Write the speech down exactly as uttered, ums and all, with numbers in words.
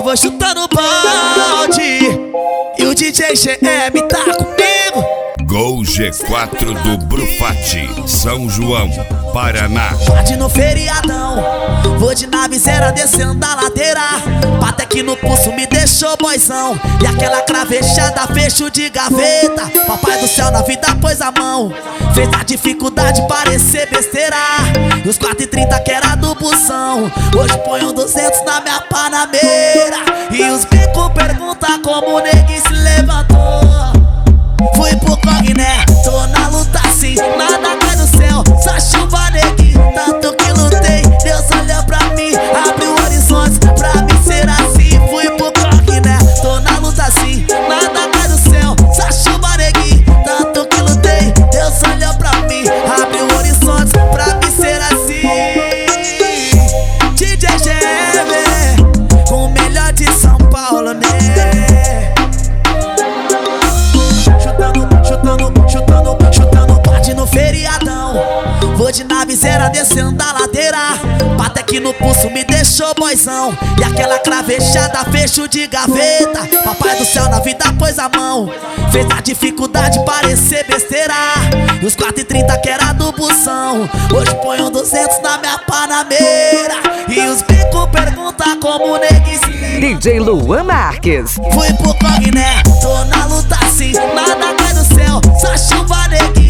eu vou chutando balde e o D J G M tá comigo. Gol G quatro do Brufati, São João, Paraná. Tarde no feriadão, vou de nave zero descendo a ladeira. Bate aqui no pulso, me deixou boizão. E aquela cravejada, fecho de gaveta. Papai do céu na vida pôs a mão, fez a dificuldade parecer besteira. E os quatro e trinta que era do bução, hoje põe um duzentos na minha panameira. E os bico perguntam como o neguinho se levantou. Fui pro Cogné, tô na luta assim, nada cai do céu, só chuva neguinho. Tanto que lutei, Deus olhou pra mim, abriu horizontes pra mim ser assim. Fui pro Cogné, tô na luta assim, nada cai do céu, só chuva neguinho. Tanto que lutei, Deus olhou pra mim, abriu horizontes pra mim ser assim. D J G M, com o melhor de São Paulo, né? Vou de nave zero descendo a ladeira. Bate aqui no pulso, me deixou boizão. E aquela cravejada, fecho de gaveta. Papai do céu na vida pôs a mão, fez a dificuldade parecer besteira. E os quatro e trinta que era do bução, hoje põe um duzentos na minha panameira. E os bico perguntam como o neguinho se D J Luan Marques. Fui pro Cogné, tô na luta assim, nada cai do céu, só chuva neguinho.